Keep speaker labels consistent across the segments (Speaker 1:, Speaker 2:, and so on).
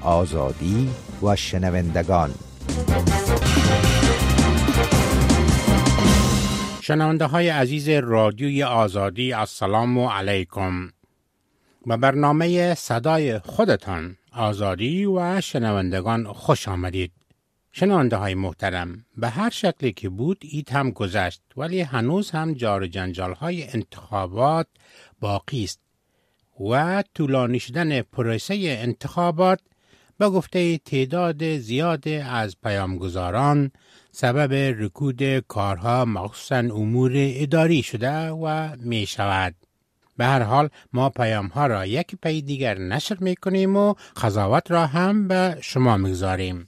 Speaker 1: آزادی و شنوندگان.
Speaker 2: شنونده های عزیز رادیوی آزادی، السلام علیکم. به برنامه صدای خودتان آزادی و شنوندگان خوش آمدید. شنونده های محترم، به هر شکلی که بود ایت هم گذشت، ولی هنوز هم جار جنجال های انتخابات باقی است و طولانی شدن پروسه انتخابات به گفته تعداد زیاد از پیامگذاران سبب رکود کارها مخصوصاً امور اداری شده و می شود. به هر حال ما پیام ها را یک پی دیگر نشر می کنیم و قضاوت را هم به شما می گذاریم.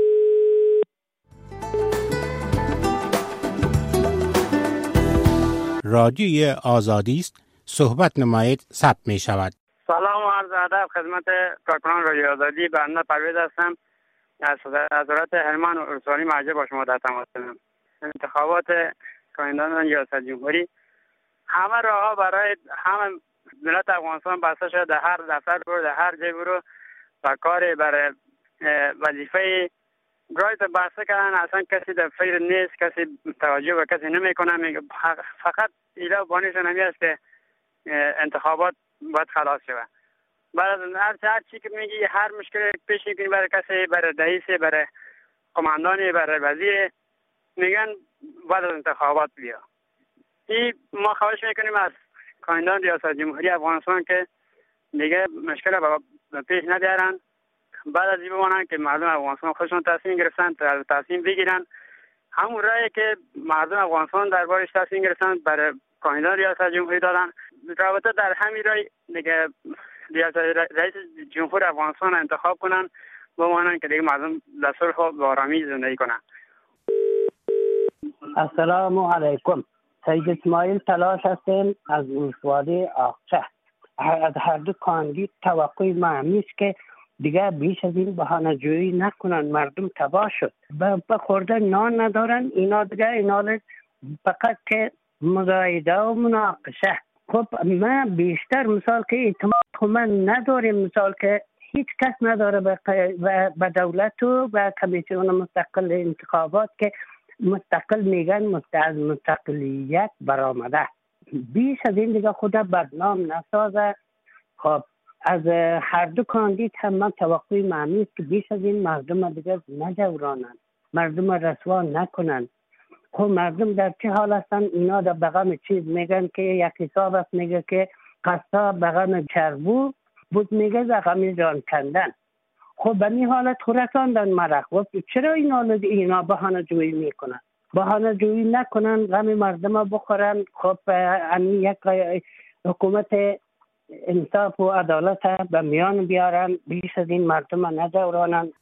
Speaker 2: رادیوی آزادی است، صحبت نمایید، ثبت می شود.
Speaker 3: سلام و عرض ادب خدمت کارکنان رادیو آزادی. بنده پرویز هستم از وزارت هلمند و ارسالی مرجع با شما در تماس هستم. انتخابات کاندیدان ریاست جمهوری همه راه‌ها برای همه ملت افغانستان بسته شده. در هر دفتر برو، در هر جای برو و کار برای وظیفه گرایت بسته کردن. اصلا کسی در فکر نیست، کسی توجه به کسی نمیکنه. میگه فقط ایلا بانیشون همی است که انتخابات باید خلاص شود. بعد از هر چی که میگی، هر مشکل پیش میکنی برای کسی، برای رئیس، برای قماندانی، برای وزیر، میگن بعد از انتخابات بیا. این ما خواهش میکنیم از کاندیدان ریاست جمهوری افغانستان که دیگه مشکل به پیش ندارن. بعد از این بمانن که مردم افغانستان خودشون تصمیم گرفتن، تصمیم بگیرن. همون رأیی که مردم افغانستان دربارش تصمیم گرفتن برای کاندیدان ریاست جمهوری دادن، رابطه در همین رأی دیگه رئیس جمهور افغانستان انتخاب کنن، بمانن که دیگه مردم در صلح و آرامی زندگی کنن.
Speaker 4: السلام علیکم. سید اسماعیل تلاش هستیم از ولسوالی آقچه. از هر دو کاندید توقع معمی است که دیگه بیش از این بهانه جویی نکنن. مردم تباه شد، به خوردن نان ندارن. اینا دیگه اینا فقط که مزایده و مناقشه. خب من بیشتر مثال که اعتماد من نداریم، مثال که هیچ کس نداره به دولت و به کمیسیون مستقل انتخابات که مستقل میگن از مستقلیت برآمده. بیش از این دیگه خدا بدنام نسازه. خب از هر دو کاندید هم من توقع معمی است که بیش از این مردم دیگه نجورانن، مردم رسوا نکنن. خب مردم در چه حال هستن؟ اینا در بغم چیز میگن که یک حساب است، میگه که قصاب بغم چربو بود، میگه زغم جان کندن. خب به این حالت رساندن مرخ. چرا اینا بهانه جویی میکنن؟ بهانه جویی نکنن، غم مردم بخورن. خب یک حکومت انصاف و عدالت به میان بیارن، بیش از این مردم نجورانن.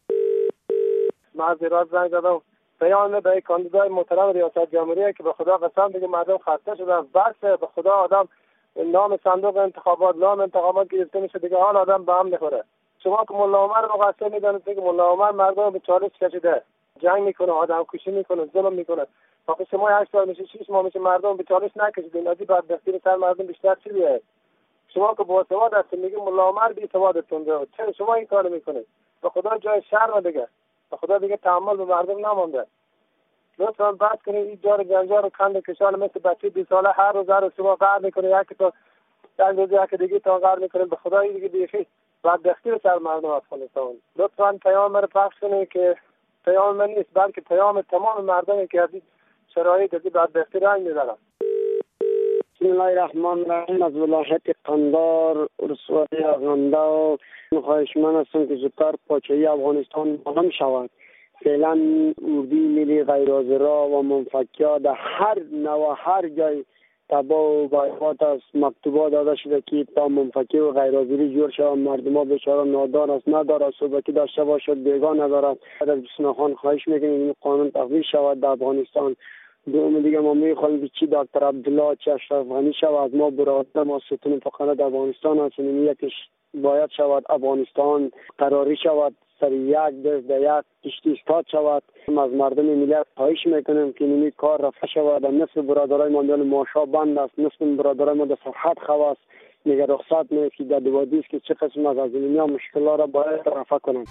Speaker 5: معذرت زنگ زدم. پیام به کاندیدای محترم ریاست جمهوری که به خدا قسم دیگه مردم خسته شدن. بس به خدا آدم نام صندوق انتخابات گرفته میشه دیگه، حال آدم به هم نخوره. شما که ملا عمر رو قصه میدونید که ملا عمر مردم به چالش کشیده، جنگ میکنه، آدم کشی میکنه، ظلم میکنه. فقط شما 8 سال میشه 6 ماه میشه مردم به چالش نکشیدین. ازی بدبختی سر مردم بیشتر چی بیه؟ شما که با سواد هستید میگه ملا عمر بی سوادتون ده. چرا شما این کارو میکنید؟ به خدا جای شرم دیگه. به خدا دیگه تحمل به مردم نمونده. لطفاً بحث کنید این جار جنجال و کند کشال مثل بچه 20 ساله هر روز شما قهر میکنه، یکی تو یک دیگه تا قهر میکنه. به خدا این دیگه بیخی بدبختی سر مردم افغانستان. لطفاً پیام رو پخش کنید که پیام من نیست بلکه پیام تمام مردمی که از این شرایط از این بدبختی رنج میدارن.
Speaker 6: بسم الله الرحمن الرحیم. از ولایت قندار ولسوالی آغنده خواهشمند هستم که زودتر پاچه‌ای افغانستان معلوم شود. فعلا اردوی ملی غیرحاضرا و منفکیا در هر نوع هر جای تباه و بایقات است. مکتوبات داده شده که تا منفکی و غیرحاضری جور شود. مردم ها بیچاره نادار است، ندارد صحبتی داشته باشد، بیگاه ندارد. از بسیار خان خواهش میکنیم این قانون تطبیق شود در افغانستان. دوم دیگه ما میخواهیم که چی دکتر عبدالله چه اشرف غنی شود. ما برادر ما ستون فقط در افغانستان هستیم. یکیش باید شود افغانستان قراری شود، سر یک دست در یک کشتی استاد شود. از مردم ملت خواهش میکنیم که این کار رفع شود. نصف برادرای ما میان ماشا بند است، نصف برادرای ما در سرحد خواست. دیگه رخصت میاد که در دوادیست که چه قسم از اینیا مشکلات را باید رفع کنم.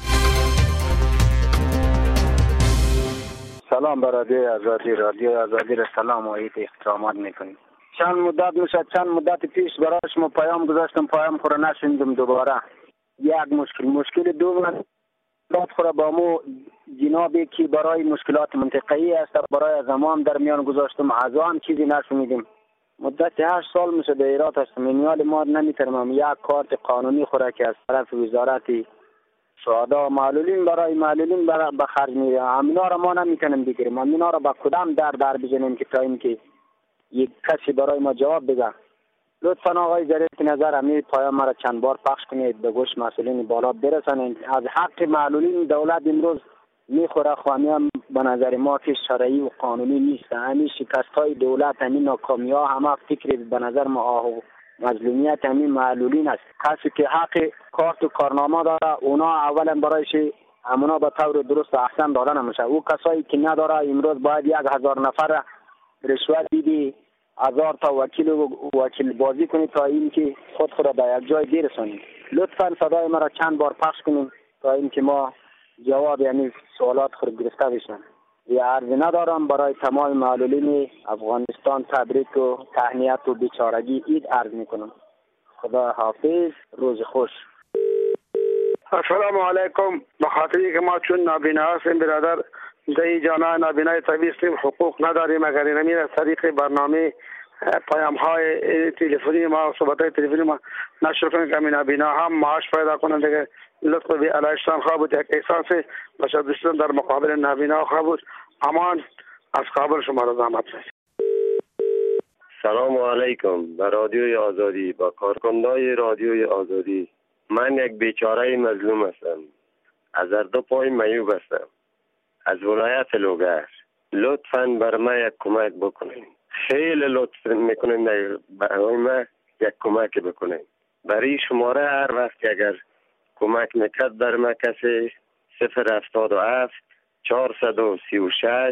Speaker 7: سلام برای رادیو آزادی را سلام و عید احترامات میکنیم. چند مدت پیش برای شما پیام گذاشتم، پیام خورا نشنیدم. دوباره یک مشکل دوم داد خورا با مو جنابی که برای مشکلات منطقه‌ای است برای زمان در میان گذاشتم، از آن چیزی نشنیدیم. مدت 8 سال میشه در ایران هستم. اینیال ما نمیتونم یک کارت قانونی خورا که از طرف وزارت شهدا معلولین برای معلولین به خرج میره، همینا را ما نمیتونیم بگیریم. همینا را با کدام در بزنیم که تا اینکه یک کسی برای ما جواب بده. لطفا آقای ظریف نظر همین پیام را چند بار پخش کنید، به گوش مسئولین بالا برسانید. از حق معلولین دولت امروز میخوره، خواهیم به نظر ما که شرعی و قانونی نیست. همین شکست های دولت، همین ناکامی ها، همه فکر به نظر ما مظلومیت همین معلولین است. کسی که حق کارت و کارنامه داره اونا اولا برایش همونا به طور درست و احسن دادن نمیشه. او کسایی که نداره امروز باید 1000 نفر رشوت دیدی 1000 تا وکیل بازی کنید تا اینکه خود را به یک جای برسانید. لطفا صدای ما را چند بار پخش کنید تا اینکه ما جواب یعنی سوالات خود گرفته بشن. یا عرض ندارم برای تمام معلولین افغانستان تبریک و تهنیت و بیچارگی عید عرض میکنم. خدا حافظ، روز خوش.
Speaker 5: السلام علیکم. به خاطری که ما چون نابینا هستیم برادر، در جامعه نابینای طبیعی هستیم، حقوق نداریم. اگر اینمی از طریق برنامه پیام های تلفنی ما، صحبت های تلفنی ما نشر کنیم که همین نابینا هم معاش پیدا کنند. دیگه لطف به علایشتان خواه بود، یک احساس بشردشتن در مقابل نابینا خواه بود. امان از قابل شما را زحمت رسید.
Speaker 8: سلام علیکم. به رادیوی آزادی، با کارکنندای رادیوی آزادی. من یک بیچاره مظلوم هستم. از دو پای معیوب هستم. از ولایت لوگر. لطفاً بر من یک کمک بکنین. خیلی لطف میکنین برای من یک کمک بکنین. برای شماره هر وقت اگر کمک میکرد بر من کسی 077 436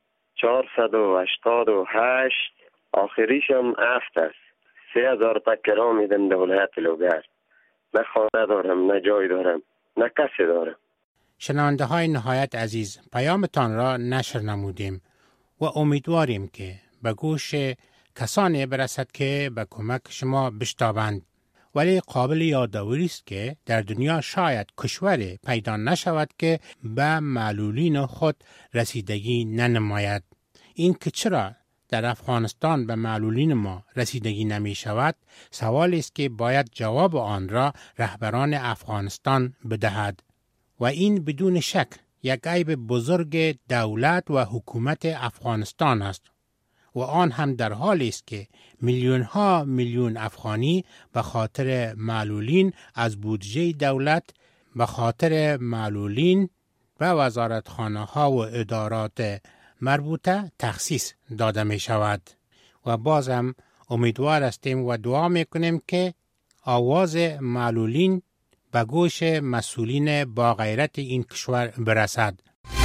Speaker 8: 488 آخریش هم 7 است. 3000 تکرا میدم در ولایت لوگر. نه خانه دارم، نه جای دارم، نه کسی دارم.
Speaker 2: شنونده های نهایت عزیز، پیامتان را نشر نمودیم و امیدواریم که به گوش کسانی برسد که به کمک شما بشتابند. ولی قابل یادآوری است که در دنیا شاید کشوری پیدا نشود که به معلولین خود رسیدگی ننماید. این که چرا در افغانستان به معلولین ما رسیدگی نمی شود سوالی است که باید جواب آن را رهبران افغانستان بدهد و این بدون شک یک عیب بزرگ دولت و حکومت افغانستان است و آن هم در حالی است که میلیون افغانی به خاطر معلولین از بودجه دولت به خاطر معلولین و وزارتخانه ها و ادارات مربوطه تخصیص داده می شود و بازم امیدوار هستیم و دعا می کنیم که آواز معلولین به گوش مسئولین با غیرت این کشور برسد.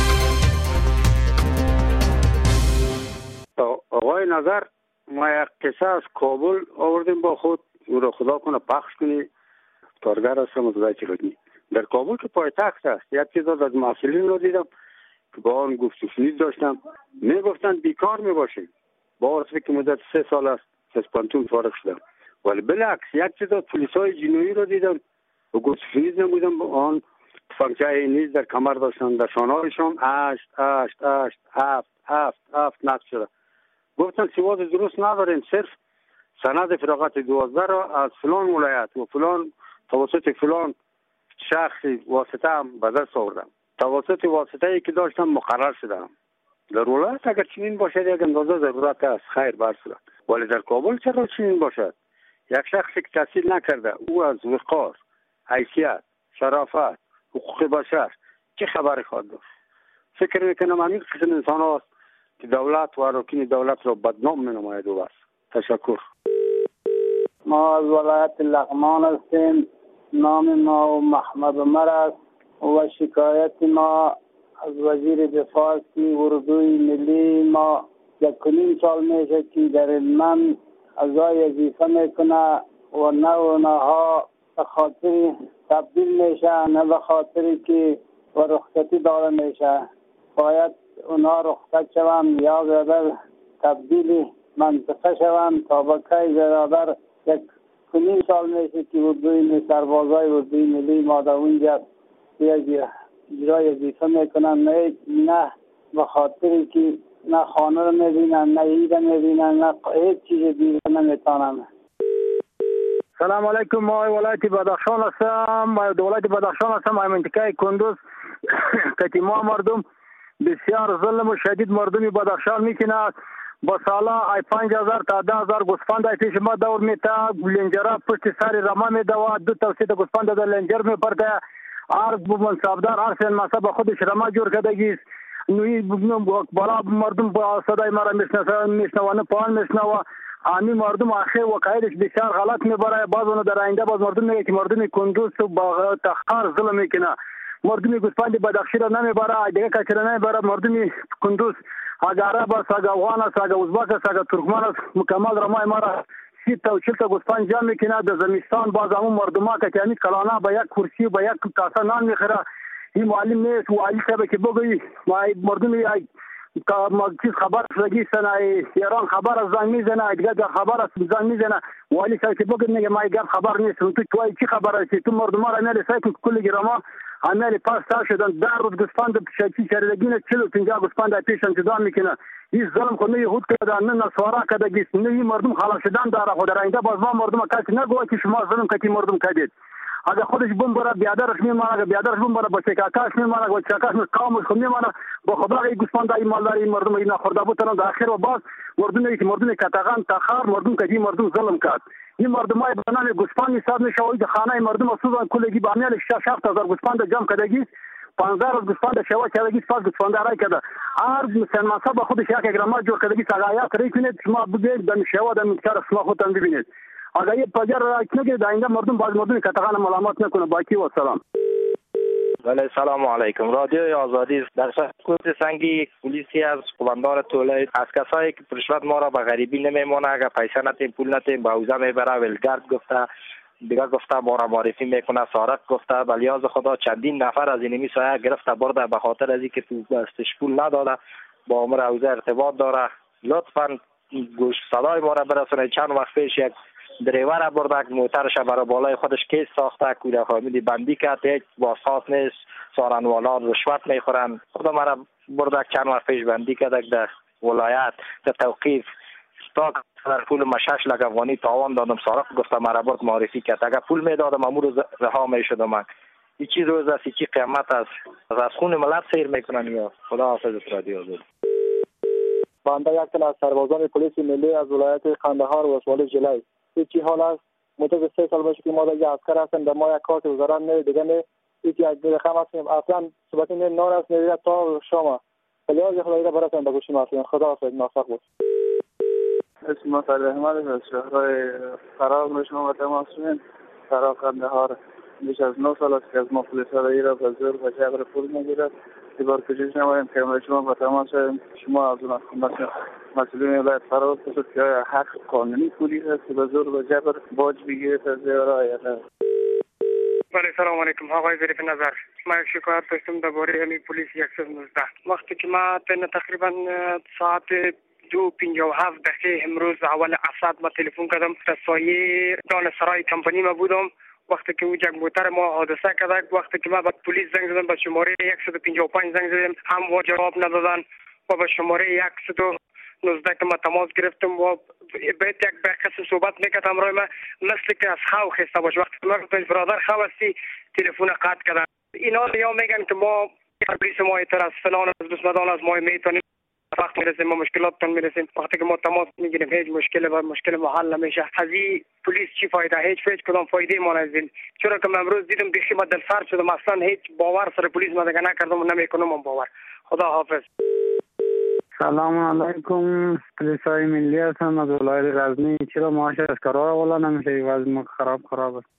Speaker 5: آقای نظر، ما یک قصه از کابل آوردیم با خود، او را خدا کنه پخش کنی. کارگر هستم و خدای چلونی. در کابل که پایتخت است، یک چیز از مسئولین رو دیدم که با آن گفت و شنید داشتم. میگفتن بیکار میباشیم. با عرضی که مدت 3 سال است از پانتون فارغ شدم. ولی بالعکس یک چیز از پلیسای جنوبی رو دیدم و گفت و شنید نبودم. با آن فنکچه نیز در کمر داشتن، در شانهایشان 8 نقش شده. گفتن سواد درست نداریم، صرف سند فراغت 12 را از فلان ولایت و فلان توسط فلان شخصی واسطه هم به دست آوردم. توسط واسطه ای که داشتم مقرر شدم. در ولایت اگر چنین باشد یک اندازه ضرورت است، خیر بر صورت. ولی در کابل چرا چنین باشد؟ یک شخصی که تحصیل نکرده، او از وقار، حیثیت، شرافت، حقوق بشر چه خبری خواهد داشت؟ فکر میکنم همین قسم انسان هاست که دولت و اراکین دولت را بدنام مینماید و بس. تشکر.
Speaker 9: ما از ولایت لغمان هستیم. نام ما محمد عمر است و شکایت ما از وزیر دفاع است که اردوی ملی ما 1.5 سال میشه که در من اعضای وظیفه میکنه و نه اونها به خاطر تبدیل میشه، نه به خاطر که و رخصتی داده میشه. باید اونها رخصت شوند یا برادر تبدیل منطقه شوند تا با که برادر 1.5 سال میشه که اردوی سربازای اردوی ملی ما در اونجا اجرای وظیفه میکنن. نه به خاطر که نه خانه رو میبینن، نه عید میبینن، نه هیچ چیز دیگه نمیتونن.
Speaker 5: سلام علیکم. ما ولایت بدخشان هستم. ولایت بدخشان هستم. منطقه کندوز که ما مردم بسیار ظلم و شدید مردمی بدخشان میکنه. با سالا 5000 تا 10000 گوسفند پیش ما دور میته. لنجرا پشت سر رما میدوا. 2 توسید گوسفند در لنجر میپرده. عرض به منصبدار عرض مصب خودش رما جور کردگی. نوی بالا مردم با صدای ما را میشنوانه پایان میشنوه. همین مردم آخر وقایعش بسیار غلط میبره. باز اونو در آینده باز مردم میگه که مردم کندوز تو با تخار ظلم میکنه. مردم گوسفند بدخشی را نمیبره، دیگه کسی را نمیبره. مردم کندوز اگر عرب است، اگر افغان است، اگر ازبک است، اگر ترکمان است، مکمل رمای ما را 30 تا و 40 تا گوسفند جمع میکنه. در زمستان باز همون مردم ها که همین کلانه به یک کرسی و به یک کاسه نان میخوره. این معلم نیست و علی صاحب که بگویی مردم چیز خبر شدگی سنه ایران خبر از زنگ میزنه، دیگه خبر از زنگ میزنه. والی صاحب که بگویی میگه ما گپ خبر نیست. تو چی خبر هستی؟ تو مردم ها را میلی سایت کل گرما عمل پاس تا شدن. در روز گوسفند شکی شریدگین 40-50 گوسفند پیشن جدا میکنه. این ظلم خو نه یهود کردن، نه نصارا کردگی، نه این مردم خلاص شدن داره. خود در آینده باز ما مردم کسی نگوه که شما ظلم کردی مردم کردید. اگر خودش بمبره بیادرش میمانه، اگر بیادرش بمبره بچه کاکاش میمانه، بچه کاکاش قومش خود میمانه. با خدا این گوسفند این مالدار این مردم این خورده بودن در آخر و باز مردم که مردم کتاغان تخار مردم کدی مردم ظلم کرد. این مردم های بنام گوسفند حساب میشه و خانه مردم اصلا کلگی با میل 6000 گوسفند جمع کردگی 15000 گوسفند شوا کردگی پس گوسفند رای کرده. عرض مسلمان صاحب خودش یک گرما جور کردگی سگایات ریکنید شما بگید در شوا در مکر شما خودتان ببینید. اگر یه پجر را نگید آینده مردم باز مردم کتاغان ملامت نکنه. باقی و سلام.
Speaker 10: بله سلام علیکم. رادیوی آزادی در سکوت سنگی پلیسی از قوماندان توله از کسایی که رشوت ما را به غریبی نمیمونه. اگر پیسه نتیم پول نتیم به حوزه میبره. ولگرد گفته دیگه گفته ما را معرفی میکنه. سارق گفته بلیاز خدا چندین نفر از اینمی سایه گرفته برده به خاطر از اینکه تو دستش پول نداده با امور حوزه ارتباط داره. لطفا گوش صدای ما را برسونه. چند وقت پیش یک دریور برده موترش برای بالای خودش کیس ساخته کوره فامیلی بندی کرد. هیچ بازخواست نیست. سارنوالا رشوت میخورن. خدا مرا برده چند وقت پیش بندی کرده در ولایت در توقیف استاک در پول ما 6 لک افغانی تاوان دادم. سارق گفته مرا برد معرفی کرد. اگر پول میدادم امور رها میشدم. من این چیز روز است، چی قیمت است. از خون ملت سیر میکنن. یا خدا حافظ رادیو آزادی.
Speaker 5: بنده یک تن از سربازان پلیس ملی از ولایت قندهار و ولسوالی جلای. چی حال است؟ مدت 3 سال باشه که ما دیگه عسکر هستیم. در ما یک کارت وزارت نه دیگه نه یک رقم هستیم. اصلا صحبت نه نور است نه تا شما. خیلی خدایی را براتون به گوش ما. خدا حافظ. موفق باش. اسم ما فرد احمد از شهرهای فراغ به شما تماس می‌گیریم. فراغ قندهار بیش از 9 سال است که از ما پلیس را به زور و جبر پول می‌گیرد. دیوار کشیش نماییم که ما شما با تماس شما از اون مسئولین ولایت فراغ بسید که حق قانونی پولی هست که به زور و جبر باج بگیرد از زیارای
Speaker 3: بله سلام علیکم. آقای ظریف نظر، من شکایت داشتم درباره همین پلیس 119. وقتی که ما تقریبا ساعت 2:57 امروز اول عصر ما تلفن کردم در سایه دانشسرای کمپانی ما بودم. وقتی که یک موتر ما حادثه کرد، وقتی که ما به پلیس زنگ زدم به شماره 155 زنگ زدم هم جواب ندادن و به شماره 119 که ما تماس گرفتم و باید یک کسی صحبت میکردم روی ما مثل که از خو خسته باشه. وقتی ما گفتم برادر خو هستی تلفن قطع کردن. اینا یا میگن که ما پلیس ما ایتر از فلان از بسمدان از ما میتونیم وقتی میرسیم ما مشکلاتتون میرسیم. وقتی که ما تماس میگیریم هیچ مشکل ما حل نمیشه. از این پلیس چی فایده؟ هیچ کدام فایده ما ندید. چرا که من امروز دیدم بیخی ما دل سرد شدم. اصلا هیچ باور سر پلیس ما دیگه نکردم و نمیکنم باور. خدا حافظ.
Speaker 9: سلام علیکم. پلیس های ملی هستم از ولایت غزنی. چرا معاش از کارا والا نمیشه؟ وضع ما خراب است.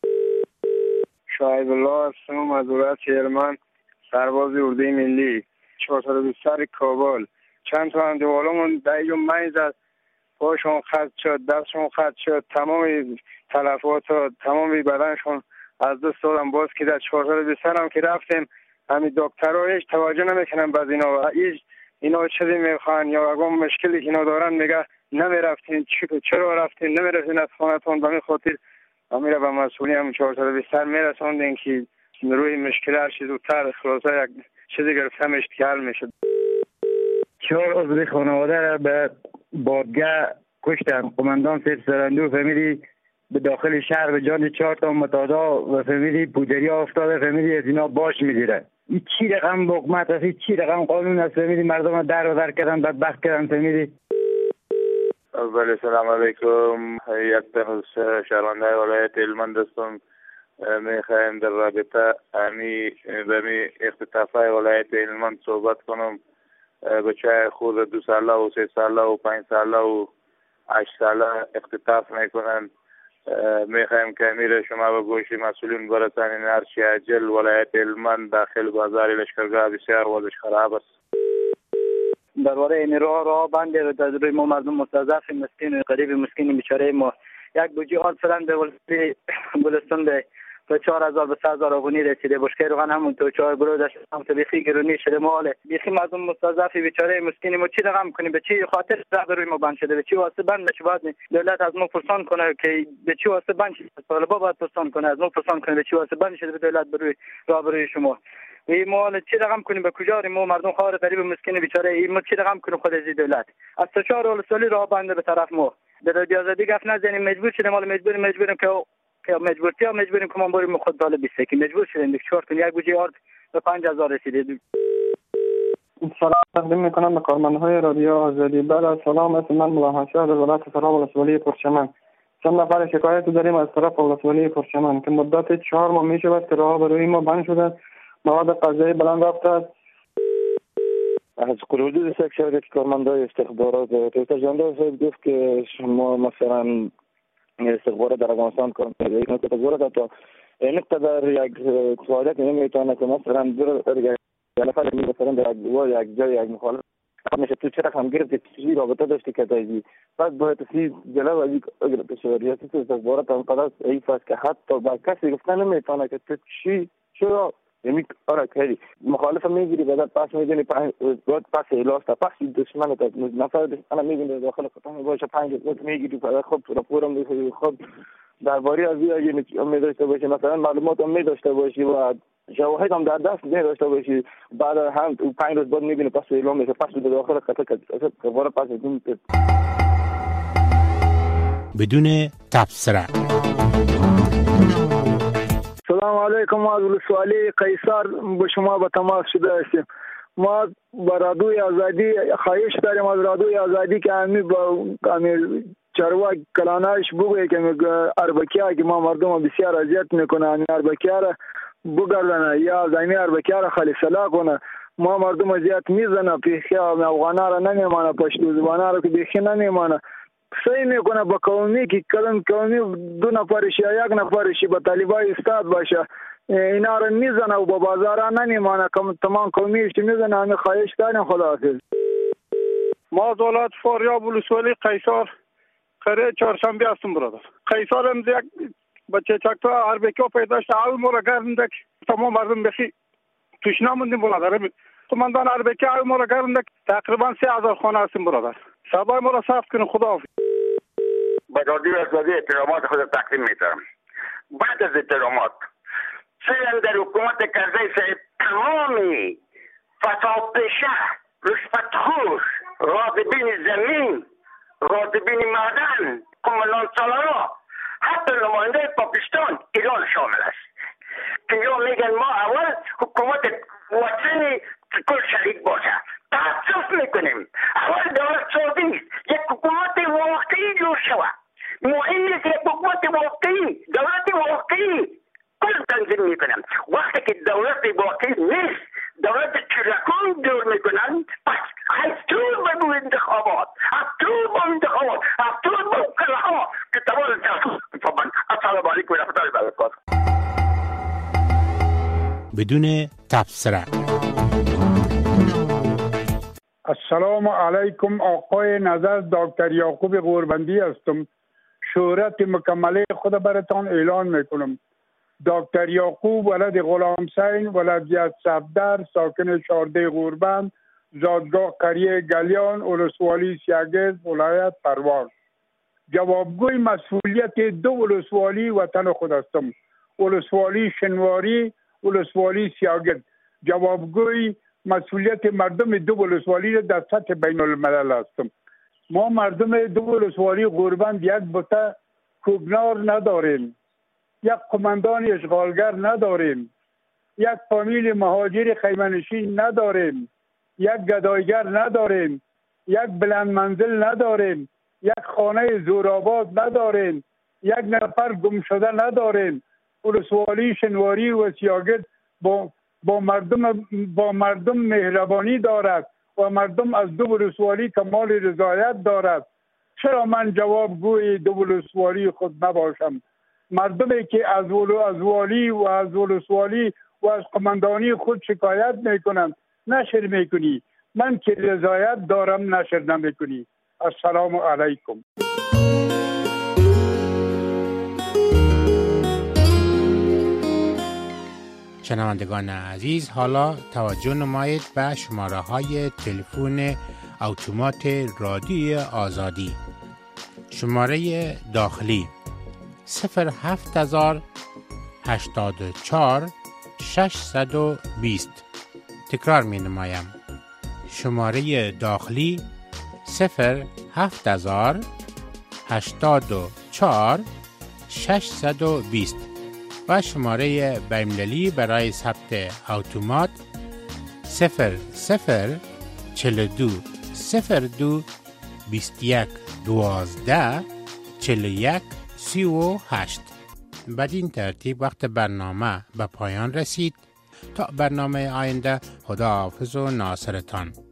Speaker 5: شعیب الله هستم از ولایت کرمان، سرباز اردوی ملی 420 کابل. چند تا اندوالمون دایو مایز پاشون خط شد، دستشون خط شد، تمام تلفات و تمام بدنشون از دست دادم. باز که در 4 سال بیشتر هم که رفتیم همین دکترها هیچ توجه نمیکنن باز اینا چیزی میخوان یا اگه مشکلی که اینا دارن میگه نمیرفتین، چرا رفتین نمیرفتین از خانتون. به این خاطر امیر به مسئولی هم 4 سال بیشتر میرسوندین که روی مشکل هر چیز زودتر خلاصه یک چیزی گرفتمش که حل میشد.
Speaker 11: 4 عضو خانواده را به بادگاه کشتن. قماندان سید سرندو فهمیدی به داخل شهر به جان 4 تا متادا و فهمیدی پودری افتاده، فهمیدی از اینا باش میگیره. این چی رقم حکومت است، چی رقم قانون است، فهمیدی مردم در کردن، بدبخت کردن، فهمیدی.
Speaker 12: بله سلام علیکم. یک تنز شهرنده ولایت هلمند هستم. میخوایم در رابطه به اختطافهای ولایت هلمند صحبت کنم. بچه خود 2 ساله و 3 ساله و 5 ساله و 8 ساله اختطاف میکنن. میخوایم که امیر شما به گوش مسئولین برسانید هرچی عاجل ولایت هلمند داخل بازار لشکرگاه بسیار وضعش خراب است.
Speaker 9: درباره این راه بند در روی ما مردم مستضعف مسکین و غریب مسکین بیچاره ما یک بوجی آن فلان به ولایت گلستان به 4000 به 3000 افغانی رسیده. بشکه روغن همون تو 4 گروه داشت هم تو بیخی گرونی شده مال بیخی مردم مستضعف بیچاره مسکین ما چی رقم کنیم؟ به چی خاطر راه روی ما بند شده؟ به چی واسه بند نشه؟ باید دولت از ما پرسان کنه که به چی واسه بند شده؟ طالبا باید پرسان کنه، از ما پرسان کنه به چی واسه بند شده به دولت بروی راه بروی شما. این مال چی رقم کنیم؟ به کجا ما مردم خوار غریب مسکین بیچاره این ما چی رقم کنیم؟ خود از دولت از 4 ولسوالی راه بنده به طرف ما در بیازادی گفت نزنیم. مجبور شدیم مال مجبوریم که مجبوریم که ما بریم خود طالب بیسته که مجبور شدیم دیگه. چهار یک بوجه آرد به 5000 رسیده.
Speaker 5: سلام تقدیم میکنم به کارمندهای رادیو آزادی. بعد سلام، اسم من ملاحظه شهر در ولایت فرا ولسوالی پرچمن. چند نفر شکایت داریم از طرف ولسوالی پرچمن که مدت 4 ماه میشود که راه بروی ما بند شده، مواد غذایی بلند رفته است.
Speaker 13: از حدود سکشن کارمندای استخبارات دکتر جاندار صاحب گفت که شما مثلا استخبارات در افغانستان کار می‌کنید. یک استخبارات تا اینقدر یک فعالیت نمی‌تونه که مثلا یک نفر مثلا در یک جای یک مخالف میشه تو چرا هم گرفت چیزی رابطه داشتی که دایی بعد باید سی جلو از اگر بشوریاتی تو استخبارات هم قدر ایف است که حتی با کسی گفتن نمی‌تونه که تو چرا یعنی آره کاری مخالف میگیری بعد پاس میدونی بعد پاس لاست پاس دشمن تا نفر انا میگم داخل خطم باشه 5 روز میگیری بعد خب راپورم میگیری خب درباره از یعنی امید داشته باشی مثلا معلومات امید داشته باشی و شواهد هم در دست داشته باشی بعد هم 5 روز بعد میبینی پاس اعلام میشه پاس داخل خطر دوباره پاس
Speaker 2: بدون تبصره.
Speaker 5: سلام علیکم. از ولسوالی قیصر به شما به تماس شده هستیم. ما با رادیوی آزادی خواهش داریم از رادیوی آزادی که همین چرواک کلانش بگویه که اربکی‌ها که ما مردم بسیار اذیت میکنه اربکی‌ها را بگردنه یا زمین اربکی‌ها را خالی سلا کنه. ما مردم اذیت میزنه پیخی افغانا را نمیمانه پشتو زبانه را که بیخی نمیمانه صحیح میکنه با قومی که کلم قومی 2 نفرشی یا 1 نفرشی با طالبای استاد باشه اینا را میزنه و با بازار نمیمانه تمام قومیش میزنه. همه خواهش داریم. خداحافظ. ما از ولایت فاریاب ولسوالی قیصر قره چهارشنبه هستم برادر. قیصر هم یک بچه چکتا اربکی‌ها پیدا شد اول ما را گردندک تمام مردم بخی توش نموندیم برادر. قماندان اربکی اول ما را گردندک تقریبا 3000 خانه هستیم برادر. صدای ما را ثبت کنیم. خداحافظ.
Speaker 14: با رادیو آزادی احترامات خود تقدیم می‌کنم. بعد از احترامات چند در حکومت کرزی صاحب تمامی فسادپیشه رشوتخور غاصبین زمین غاصبین معدن قماندان سالارا حتی نماینده پاکستان ایران شامل است که یا میگن ما اول حکومت وطنی کل شریک باشه. تاسف میکنیم اول دولت سعودی یک حکومت واقعی جور شود. مهم نیست یک حکومت واقعی دولت واقعی کل تنظیم میکنم. وقتی که دولت واقعی نیست دولت چرکون دور میکنن پس از طول به انتخابات از طول به کلاها که تمام جاسوس میفهمن. السلام علیکم و رحمت الله و برکاته.
Speaker 2: بدون تبصره.
Speaker 15: السلام علیکم. آقای نظر دکتر یعقوب غوربندی هستم. شهرت مکمله خود براتان اعلان میکنم. دکتر یعقوب ولد غلام حسین ولدیت صفدر، ساکن 14 غوربند، زادگاه قریه گلیان، ولسوالی سیاگز، ولایت پروان. جوابگوی مسئولیت دو ولسوالی وطن خود هستم، ولسوالی شنواری، ولسوالی سیاگز. جوابگوی مسئولیت مردم دو ولسوالی را در سطح بین الملل هستم. ما مردم دو ولسوالی غوربند یک بوته کوگنار نداریم، یک قماندان اشغالگر نداریم، یک فامیل مهاجر خیمه‌نشین نداریم، یک گدایگر نداریم، یک بلند منزل نداریم، یک خانه زورآباد نداریم، یک نفر گم شده نداریم. ولسوالی شنواری و سیاگد با مردم مهربانی دارد و مردم از دو ولسوالی کمال رضایت دارد. چرا من جوابگوی دو ولسوالی خود نباشم؟ مردمی که از والی و از ولسوالی و از قماندانی خود شکایت میکنند نشر میکنی، من که رضایت دارم نشر نمیکنی. السلام علیکم.
Speaker 2: شنوندگان عزیز، حالا توجه نمایید به شماره های تلفن اتومات رادیوی آزادی. شماره داخلی 07084 620. تکرار می نمایم. شماره داخلی 07084 620 و شماره بین‌المللی برای ثبت اتومات 0042 02 21 12 41 38. بدین ترتیب وقت برنامه به پایان رسید. تا برنامه آینده، خداحافظ و ناصرتان.